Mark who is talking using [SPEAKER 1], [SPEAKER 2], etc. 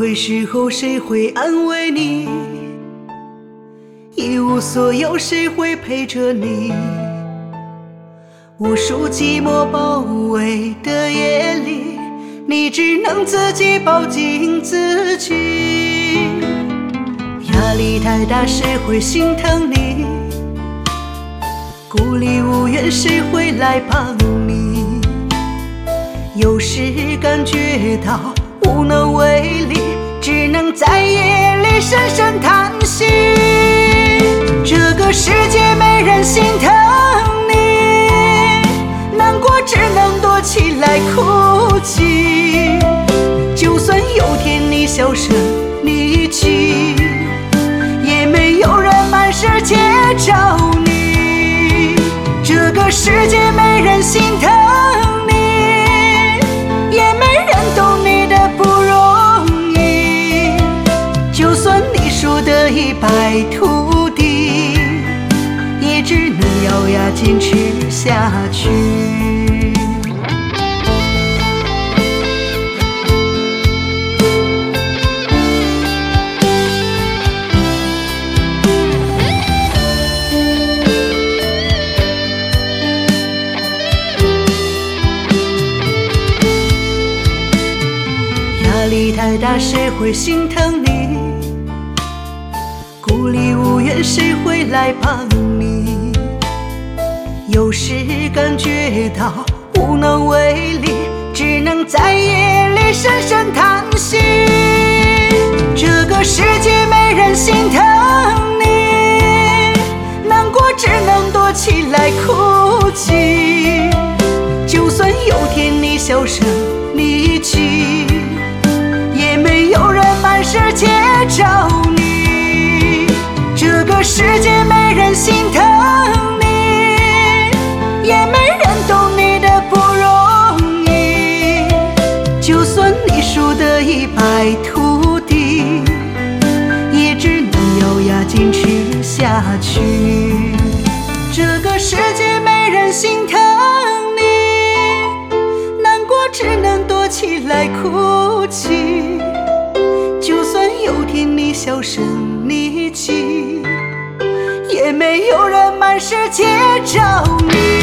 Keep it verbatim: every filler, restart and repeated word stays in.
[SPEAKER 1] 会时候谁会安慰你？一无所有谁会陪着你？无数寂寞包围的夜里，你只能自己抱紧自己。压力太大谁会心疼你？孤立无援谁会来帮你？有时感觉到无能为力，只能在夜里深深叹息。这个世界没人心疼你，难过只能躲起来哭泣。就算有天你销声匿迹，也没有人满世界找你。这个世界没人心疼你，也没人懂你的不容易。就算你输得一败涂地，也只能咬牙坚持下去。压力太大谁会心疼你？孤立无援谁会来帮你？有时感觉到无能为力，只能在夜里深深叹息。这个世界没人心疼你，难过只能躲起来哭泣。就算有天你销声匿迹，也没有人满世界找你。这个世界没人心疼你，也没人懂你的不容易。就算你输得一败涂地，也只能咬牙坚持下去。这个世界没人心疼你，难过只能躲起来哭泣。就算有天你销声匿迹，也没有人满世界找你。